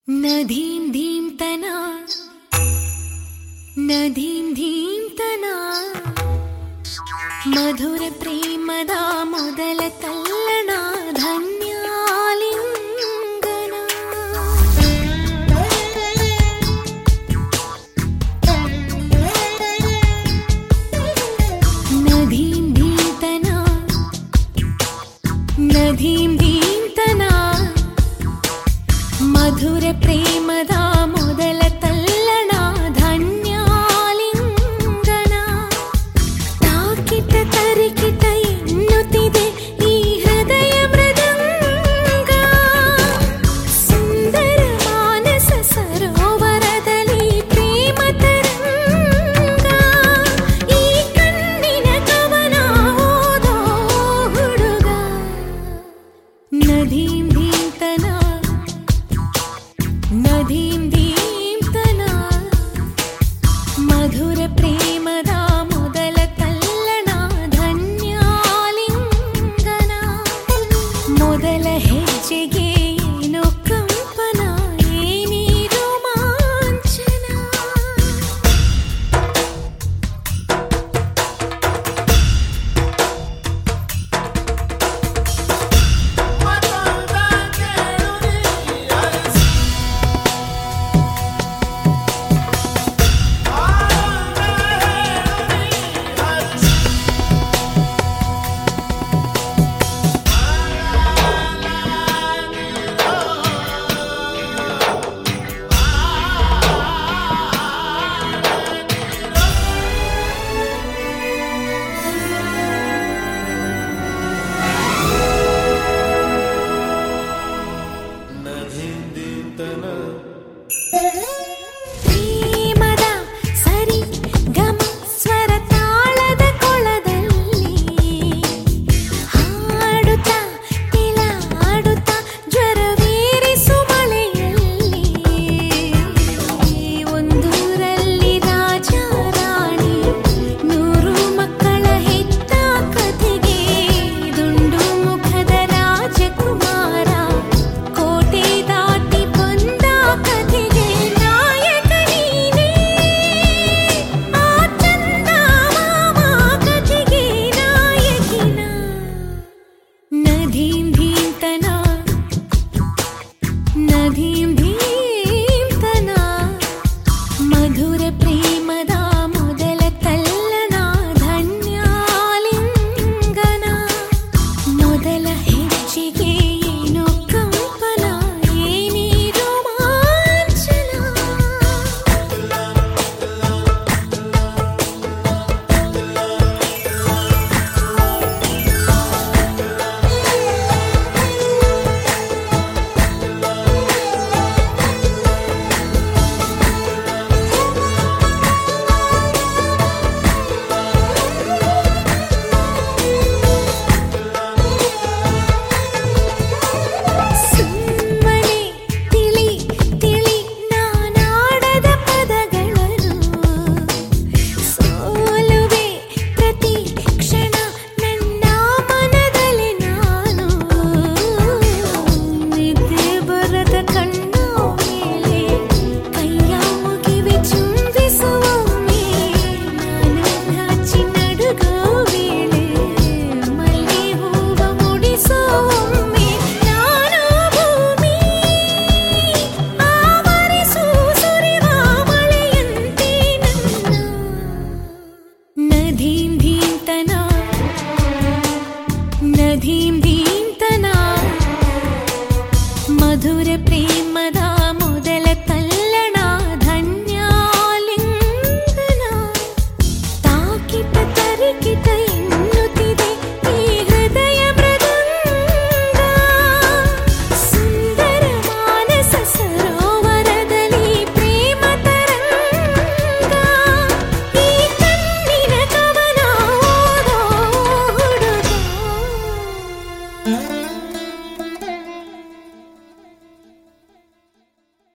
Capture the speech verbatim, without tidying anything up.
ನದೀಂ ಧೀಂ ತನ ನದೀಂ ಧೀಂ ತನ ಮಧುರ ಪ್ರೇಮದ ಮೊದಲ ತಲ್ಲಣ ಧನ್ಯಾಲಿಂಗನ ನದೀಂ ಧೀಂ ತನ ನದೀಂ ಧೀಂ ತನ ಮಧುರ ಪ್ರೇಮದ ಮೊದಲ ತಲ್ಲಣ ಧನ್ಯಾಲಿಂಗನ ತಾಕಿತ ತರಿಕಿತ ಎನ್ನುತ್ತಿದೆ ಈ ಹೃದಯ ಮೃದಂಗ ಸುಂದರ ಮಾನಸ ಸರೋವರದಲ್ಲಿ ಪ್ರೇಮ ತರಂಗ ಈ ಕಣ್ಣಿನ ಕವನ ಓದೋ ಹುಡುಗ ನದೀಂ ಧೀಂ ತನ ನದೀಂ ಧೀಂ ತನ ಮಧುರ ಪ್ರೇಮದ ಮೊದಲ ತಲ್ಲಣ ಧನ್ಯಾಲಿಂಗನ ಮೊದಲ ಹೆಜ್ಜೆಗೆ